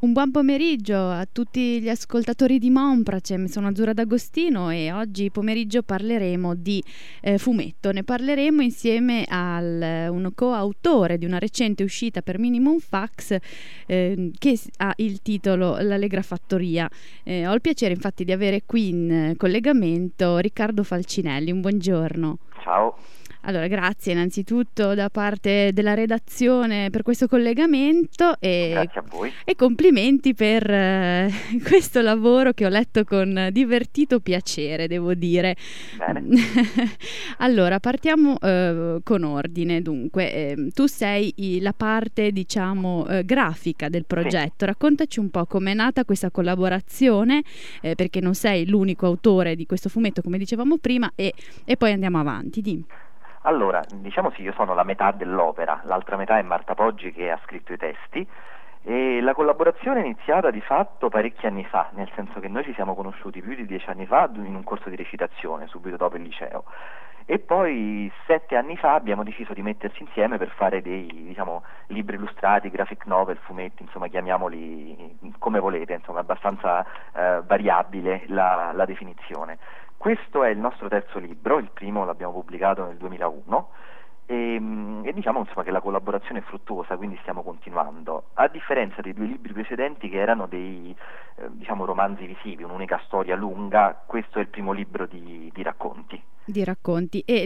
Un buon pomeriggio a tutti gli ascoltatori di Monpracem, sono Azzurra D'Agostino e oggi pomeriggio parleremo di fumetto. Ne parleremo insieme a un coautore di una recente uscita per Minimum Fax che ha il titolo L'Allegra Fattoria. Ho il piacere infatti di avere qui in collegamento Riccardo Falcinelli. Un buongiorno. Ciao. Allora, grazie innanzitutto da parte della redazione per questo collegamento Grazie a voi. e complimenti per questo lavoro che ho letto con divertito piacere, devo dire. Bene. Allora, partiamo con ordine. Dunque, tu sei la parte, diciamo, grafica del progetto. Sì. Raccontaci un po' com'è nata questa collaborazione, perché non sei l'unico autore di questo fumetto, come dicevamo prima, e poi andiamo avanti. Dimmi. Allora, diciamo sì, io sono la metà dell'opera, l'altra metà è Marta Poggi che ha scritto i testi e la collaborazione è iniziata di fatto parecchi anni fa, nel senso che noi ci siamo conosciuti più di 10 anni fa in un corso di recitazione, subito dopo il liceo, e poi 7 anni fa abbiamo deciso di metterci insieme per fare dei, diciamo, libri illustrati, graphic novel, fumetti, insomma chiamiamoli come volete, insomma è abbastanza variabile la definizione. Questo è il nostro terzo libro, il primo l'abbiamo pubblicato nel 2001 e diciamo insomma che la collaborazione è fruttuosa, quindi stiamo continuando, a differenza dei 2 libri precedenti che erano dei diciamo romanzi visivi, un'unica storia lunga. Questo è il primo libro di racconti. Di racconti. E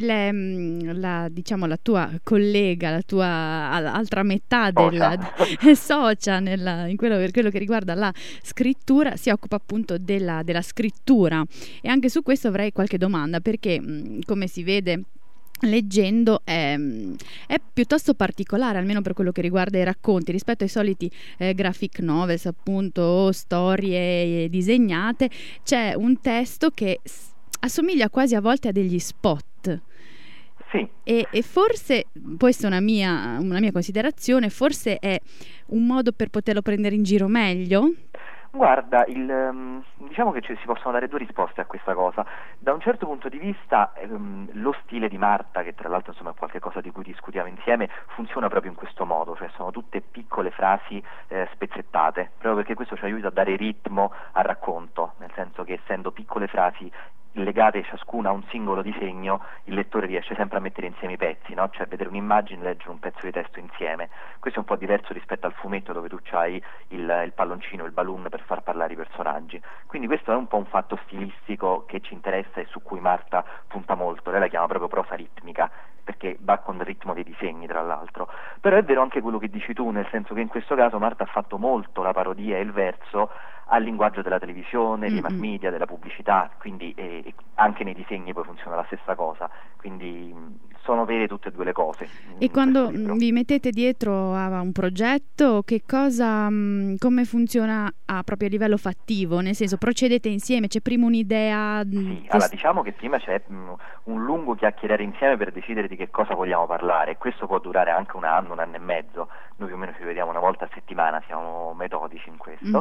diciamo la tua collega, la tua altra metà della socia in quello che riguarda la scrittura, si occupa appunto della scrittura, e anche su questo avrei qualche domanda, perché come si vede leggendo è piuttosto particolare, almeno per quello che riguarda i racconti, rispetto ai soliti graphic novels, appunto, o storie disegnate. C'è un testo che assomiglia quasi a volte a degli spot. Sì. E forse, questa è una mia considerazione, forse è un modo per poterlo prendere in giro meglio. Guarda, diciamo che si possono dare 2 risposte a questa cosa. Da un certo punto di vista lo stile di Marta, che tra l'altro insomma è qualcosa di cui discutiamo insieme, funziona proprio in questo modo, cioè sono tutte piccole frasi spezzettate, proprio perché questo ci aiuta a dare ritmo al racconto, nel senso che essendo piccole frasi legate ciascuna a un singolo disegno, il lettore riesce sempre a mettere insieme i pezzi, no? Cioè vedere un'immagine e leggere un pezzo di testo insieme. Questo è un po' diverso rispetto al fumetto, dove tu hai il palloncino, il balloon per far parlare i personaggi. Quindi questo è un po' un fatto stilistico che ci interessa e su cui Marta punta molto. Lei la chiama proprio prosa ritmica, perché va con il ritmo dei disegni, tra l'altro. Però è vero anche quello che dici tu, nel senso che in questo caso Marta ha fatto molto la parodia e il verso al linguaggio della televisione, dei mass media, della pubblicità, quindi anche nei disegni poi funziona la stessa cosa, quindi sono vere tutte e 2 le cose. E quando vi mettete dietro a un progetto, che cosa, come funziona proprio a livello fattivo? Nel senso, procedete insieme, c'è prima un'idea? Sì, allora diciamo che prima c'è un lungo chiacchierare insieme per decidere di che cosa vogliamo parlare, e questo può durare anche un anno e mezzo. Noi più o meno ci vediamo una volta a settimana, siamo metodici in questo.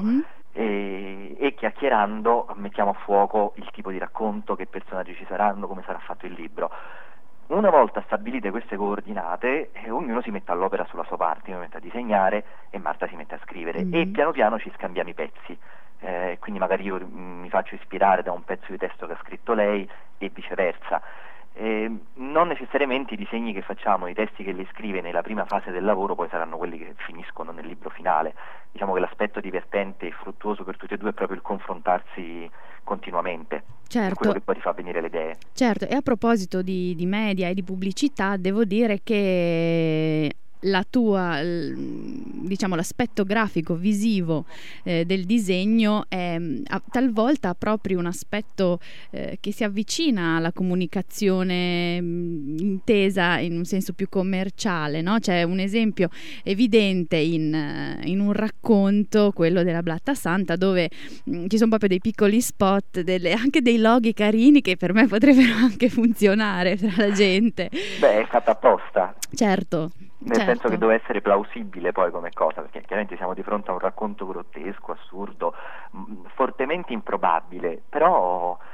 E chiacchierando mettiamo a fuoco il tipo di racconto, che personaggi ci saranno, come sarà fatto il libro. Una volta stabilite queste coordinate, ognuno si mette all'opera sulla sua parte. Io mi metto a disegnare e Marta si mette a scrivere, e piano piano ci scambiamo i pezzi. Quindi magari io mi faccio ispirare da un pezzo di testo che ha scritto lei e viceversa. Non necessariamente i disegni che facciamo, i testi che lei scrive nella prima fase del lavoro poi saranno quelli che finiscono nel libro finale. Diciamo che l'aspetto divertente e fruttuoso per tutti e 2 è proprio il confrontarsi continuamente. Certo. È quello che poi ti fa venire le idee. Certo, e a proposito di media e di pubblicità, devo dire che la tua, diciamo, l'aspetto grafico, visivo del disegno talvolta ha proprio un aspetto che si avvicina alla comunicazione intesa in un senso più commerciale, no? C'è un esempio evidente in un racconto, quello della Blatta Santa, dove ci sono proprio dei piccoli spot, anche dei loghi carini che per me potrebbero anche funzionare tra la gente. Beh, è fatta apposta. Certo. Nel senso che deve essere plausibile poi come cosa, perché chiaramente siamo di fronte a un racconto grottesco, assurdo, fortemente improbabile, però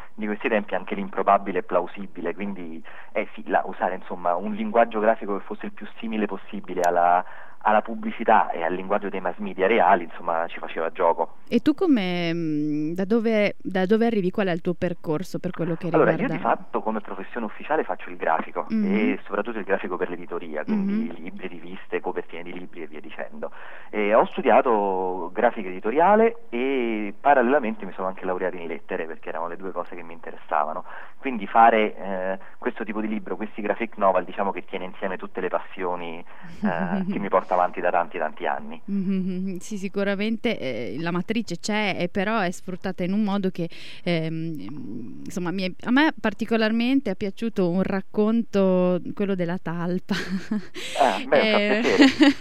di questi tempi anche l'improbabile è plausibile, quindi sì, usare insomma un linguaggio grafico che fosse il più simile possibile alla pubblicità e al linguaggio dei mass media reali, insomma ci faceva gioco. E tu da dove arrivi? Qual è il tuo percorso per quello che Allora, riguarda? io di fatto come professione ufficiale faccio il grafico e soprattutto il grafico per l'editoria, quindi libri, riviste, copertine di libri e via dicendo. E ho studiato grafica editoriale e parallelamente mi sono anche laureato in lettere perché erano le due cose che mi interessavano. Quindi fare questo tipo di libro, questi graphic novel, diciamo che tiene insieme tutte le passioni che mi porta avanti da tanti anni. Sì, sicuramente la matrice c'è, però è sfruttata in un modo che insomma a me particolarmente è piaciuto un racconto, quello della talpa. Beh, fa piacere.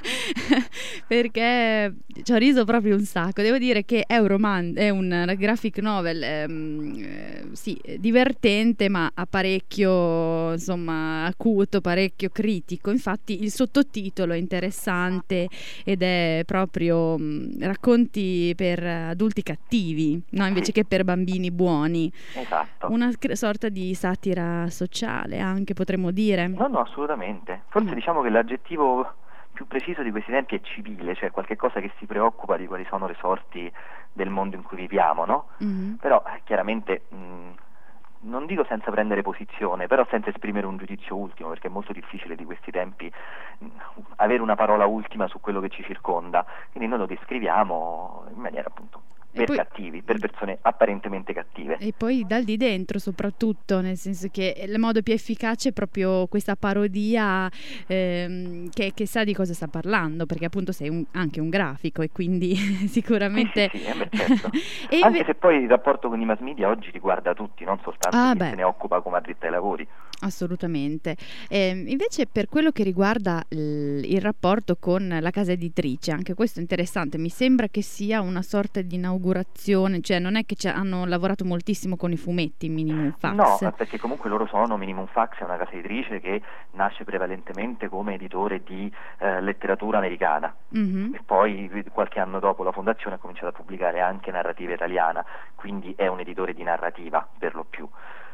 Perché ci ho riso proprio un sacco. Devo dire che è un graphic novel sì, divertente, ma a parecchio insomma acuto, parecchio critico. Infatti il sottotitolo è interessante ed è proprio racconti per adulti cattivi, no? Invece che per bambini buoni. Esatto. Una sorta di satira sociale anche, potremmo dire. No, assolutamente. Forse diciamo che l'aggettivo più preciso di questi tempi è civile, cioè qualche cosa che si preoccupa di quali sono le sorti del mondo in cui viviamo, no? Però chiaramente non dico senza prendere posizione, però senza esprimere un giudizio ultimo, perché è molto difficile di questi tempi avere una parola ultima su quello che ci circonda, quindi noi lo descriviamo in maniera appunto per cattivi, per persone apparentemente cattive. E poi dal di dentro soprattutto, nel senso che il modo più efficace è proprio questa parodia che sa di cosa sta parlando, perché appunto sei anche un grafico e quindi sicuramente... Sì, certo. Anche se poi il rapporto con i mass media oggi riguarda tutti, non soltanto chi se ne occupa come addetti ai lavori. Assolutamente. Invece per quello che riguarda il rapporto con la casa editrice, anche questo è interessante, mi sembra che sia una sorta di inaugurazione, cioè non è che hanno lavorato moltissimo con i fumetti Minimum Fax. No, perché comunque loro sono, Minimum Fax è una casa editrice che nasce prevalentemente come editore di letteratura americana e poi qualche anno dopo la fondazione ha cominciato a pubblicare anche narrativa italiana, quindi è un editore di narrativa per lo più.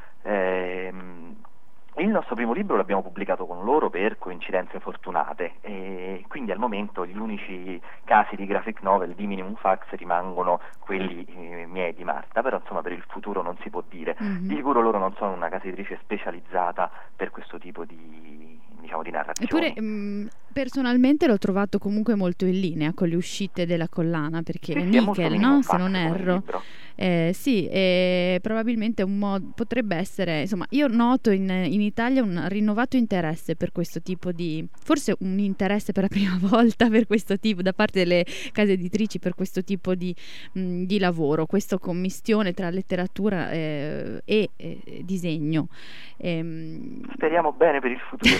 Il nostro primo libro l'abbiamo pubblicato con loro per coincidenze fortunate e quindi al momento gli unici casi di graphic novel di Minimum Fax rimangono quelli miei di Marta, però insomma per il futuro non si può dire. Di sicuro loro non sono una casa editrice specializzata per questo tipo di narrazioni. Eppure personalmente l'ho trovato comunque molto in linea con le uscite della collana, perché Nickel, no? Se non erro. Sì, probabilmente potrebbe essere, insomma, io noto in Italia un rinnovato interesse per questo tipo di, forse un interesse per la prima volta per questo tipo, da parte delle case editrici per questo tipo di lavoro, questa commistione tra letteratura e disegno. Speriamo bene per il futuro.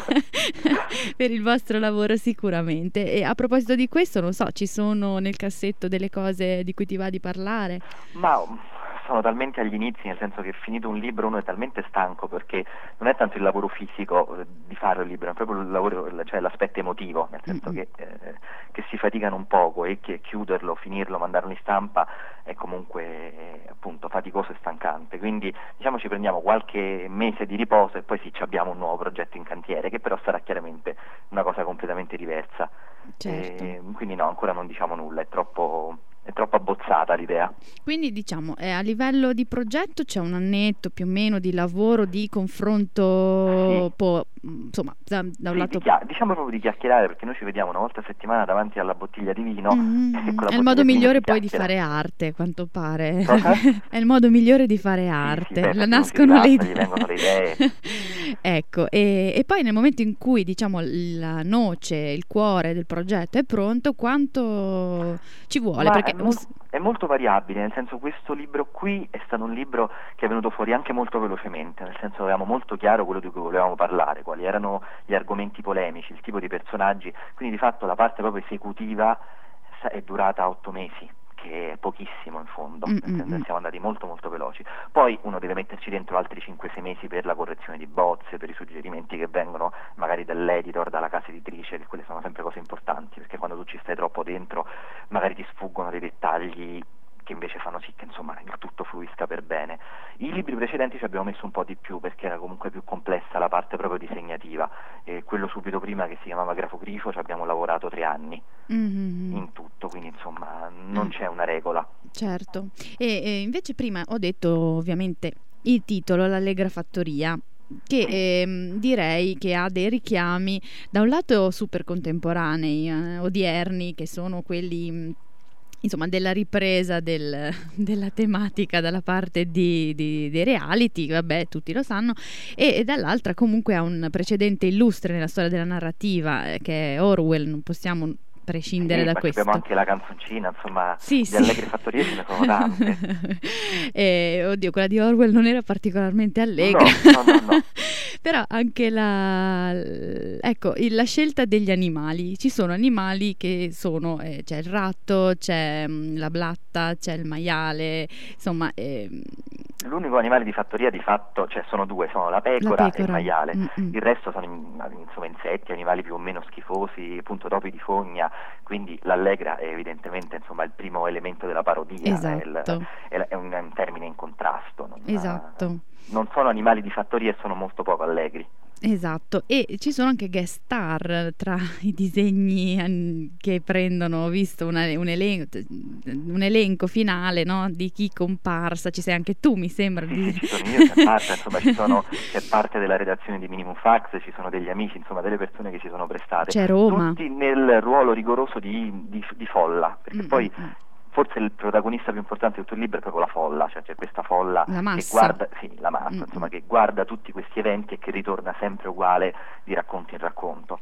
Per il vostro lavoro sicuramente. E a proposito di questo, non so, ci sono nel cassetto delle cose di cui ti va di parlare? Ma sono talmente agli inizi, nel senso che finito un libro uno è talmente stanco, perché non è tanto il lavoro fisico di fare il libro, è proprio il lavoro, cioè l'aspetto emotivo, nel senso che si faticano un poco e che chiuderlo, finirlo, mandarlo in stampa è comunque appunto faticoso e stancante, quindi diciamo ci prendiamo qualche mese di riposo e poi sì, abbiamo un nuovo progetto in cantiere che però sarà chiaramente una cosa completamente diversa. Certo. Quindi no, ancora non diciamo nulla, è troppo abbozzata l'idea. Quindi diciamo a livello di progetto c'è un annetto più o meno di lavoro, di confronto, insomma da un lato diciamo proprio di chiacchierare, perché noi ci vediamo una volta a settimana davanti alla bottiglia di vino. È il modo migliore poi di fare arte, a quanto pare. È il modo migliore di fare arte. Nascono le idee. Gli vengono le idee. Ecco, e poi nel momento in cui diciamo la noce, il cuore del progetto è pronto, quanto ci vuole? Perché è molto variabile, nel senso questo libro qui è stato un libro che è venuto fuori anche molto velocemente, nel senso avevamo molto chiaro quello di cui volevamo parlare, quali erano gli argomenti polemici, il tipo di personaggi, quindi di fatto la parte proprio esecutiva è durata 8 mesi, che è pochissimo in fondo, siamo andati molto molto veloci. Poi uno deve metterci dentro altri 5-6 mesi per la correzione di bozze, per i suggerimenti che vengono magari dall'editor, dalla casa editrice, che quelle sono sempre cose importanti, perché quando tu ci stai troppo dentro magari ti sfuggono dei dettagli che invece fanno sì che insomma il tutto fluisca per bene. I libri precedenti ci abbiamo messo un po' di più perché era comunque più complessa la parte proprio disegnativa, e quello subito prima, che si chiamava Grafogrifo, ci abbiamo lavorato 3 anni in tutto, quindi insomma non c'è una regola. Certo. E invece prima ho detto ovviamente il titolo, l'Allegra Fattoria, che direi che ha dei richiami da un lato super contemporanei, odierni, che sono quelli insomma della ripresa della tematica dalla parte dei reality, vabbè, tutti lo sanno, e dall'altra comunque ha un precedente illustre nella storia della narrativa, che è Orwell, non possiamo prescindere da questo. Abbiamo anche la canzoncina, insomma, sì, di Allegre Fattorie ce ne sono tante. Oddio, quella di Orwell non era particolarmente allegra. No. Però anche la scelta degli animali. Ci sono animali che sono, c'è il ratto, c'è la blatta, c'è il maiale, insomma... L'unico animale di fattoria di fatto, cioè sono 2, sono la pecora e il maiale. Il resto sono insomma insetti, animali più o meno schifosi, appunto topi di fogna, quindi l'allegra è evidentemente insomma il primo elemento della parodia, esatto. è un termine in contrasto. Esatto. Non sono animali di fattoria e sono molto poco allegri. Esatto, e ci sono anche guest star tra i disegni che prendono, ho visto un elenco finale, no, di chi comparsa, ci sei anche tu, mi sembra. Sì, ci sono io, c'è parte, insomma, c'è parte della redazione di Minimum Fax, ci sono degli amici, insomma delle persone che ci sono prestate. C'è Roma. Tutti nel ruolo rigoroso di folla, perché poi... Forse il protagonista più importante di tutto il libro è proprio la folla, cioè c'è questa folla che guarda, la massa, insomma, che guarda tutti questi eventi e che ritorna sempre uguale di racconto in racconto.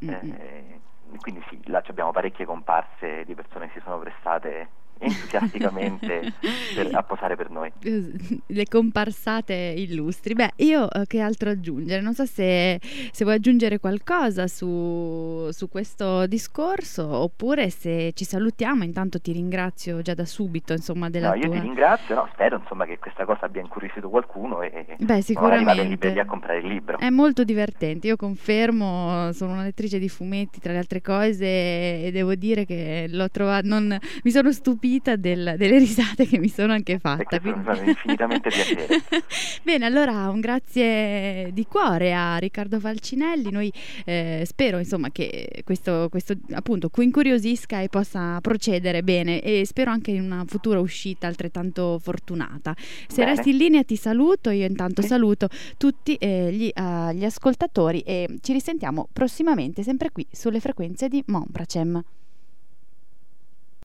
Quindi sì, là abbiamo parecchie comparse di persone che si sono prestate entusiasticamente a posare per noi. Le comparsate illustri. Beh, io che altro aggiungere? Non so se vuoi aggiungere qualcosa su questo discorso, oppure se ci salutiamo. Intanto ti ringrazio già da subito, insomma, della io ti ringrazio, spero insomma che questa cosa abbia incuriosito qualcuno e sicuramente vada in libreria a comprare il libro. È molto divertente, io confermo, sono una lettrice di fumetti tra le altre cose, e devo dire che l'ho trovato, mi sono stupita delle risate che mi sono anche fatta. Mi fa infinitamente piacere. Bene, allora un grazie di cuore a Riccardo Falcinelli. Noi spero insomma che questo appunto incuriosisca e possa procedere bene, e spero anche in una futura uscita altrettanto fortunata. Se resti in linea ti saluto, io intanto saluto tutti gli ascoltatori, e ci risentiamo prossimamente sempre qui sulle frequenze di Monbracem.